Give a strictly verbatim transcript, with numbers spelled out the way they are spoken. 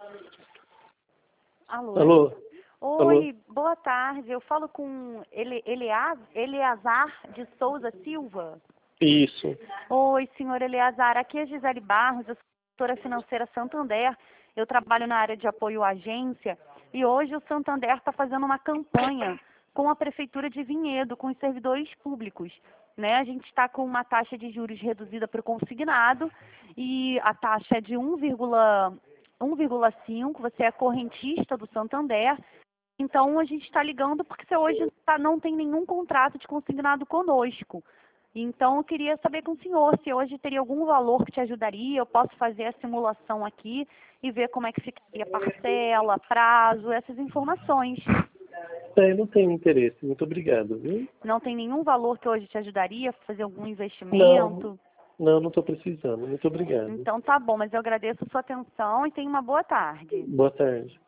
Alô? Alô? Oi, Alô? boa tarde. Eu falo com Ele, Eleaz, Eleazar de Souza Silva. Isso. Oi, senhor Eleazar. Aqui é Gisele Barros, eu sou gestora financeira Santander. Eu trabalho na área de apoio à agência e hoje o Santander está fazendo uma campanha com a Prefeitura de Vinhedo, com os servidores públicos. Né? A gente está com uma taxa de juros reduzida para o consignado e a taxa é de um vírgula cinco, você é correntista do Santander. Então, a gente está ligando porque você hoje tá, não tem nenhum contrato de consignado conosco. Então, eu queria saber com o senhor se hoje teria algum valor que te ajudaria. Eu posso fazer a simulação aqui e ver como é que ficaria parcela, prazo, essas informações. É, não tenho interesse. Muito obrigado, viu? Não tem nenhum valor que hoje te ajudaria a fazer algum Não, investimento? não, não estou precisando. Muito obrigado. Então, tá bom, mas eu agradeço a sua atenção e tenha uma boa tarde. Boa tarde.